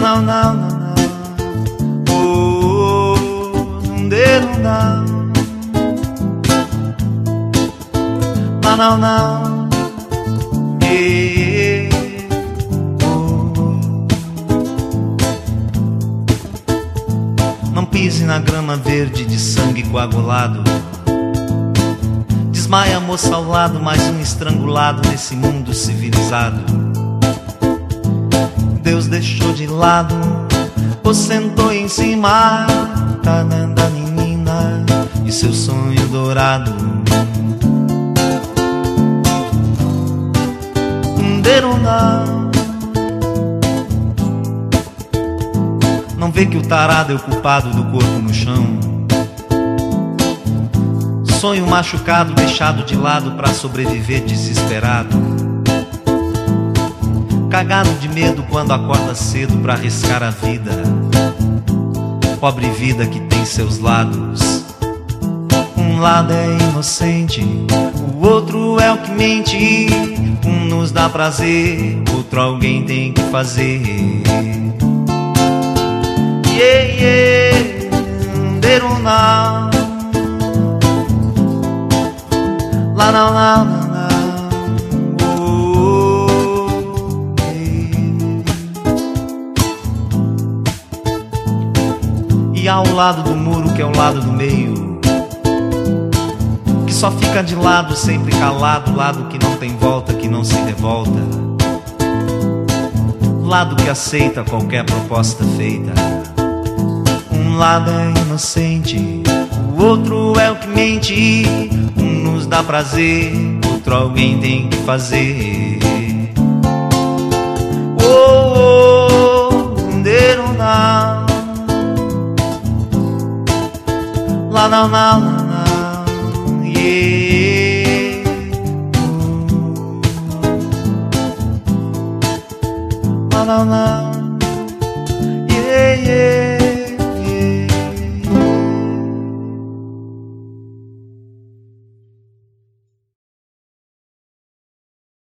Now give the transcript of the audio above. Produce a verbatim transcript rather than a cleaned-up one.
não, não, não, não. Oh, não dê, não dá. Não, não, não. Yeah. Oh. Não pise na grama verde de sangue coagulado. Desmaia a moça ao lado, mais um estrangulado nesse mundo civilizado. Deus deixou de lado, ou sentou em cima da menina e seu sonho dourado. Não, não vê que o tarado é o culpado do corpo no chão. Sonho machucado, deixado de lado pra sobreviver desesperado. Cagado de medo quando acorda cedo pra arriscar a vida. Pobre vida que tem seus lados. Um lado é inocente, o outro é o que mente. Um nos dá prazer, outro alguém tem que fazer. Yeah, yeah, deruna. Lá, lá, lá, lá, lá. Oh, yeah. E ao lado do muro, que é o lado do meio, que só fica de lado, sempre calado, lado que não tem volta, que não se revolta, lado que aceita qualquer proposta feita. Um lado é inocente, o outro é o que mente. Um nos dá prazer, outro alguém tem que fazer. Oh, oh, deruna. Lá, lá, lá, lá. Yeah. La la la. Yeah, yeah.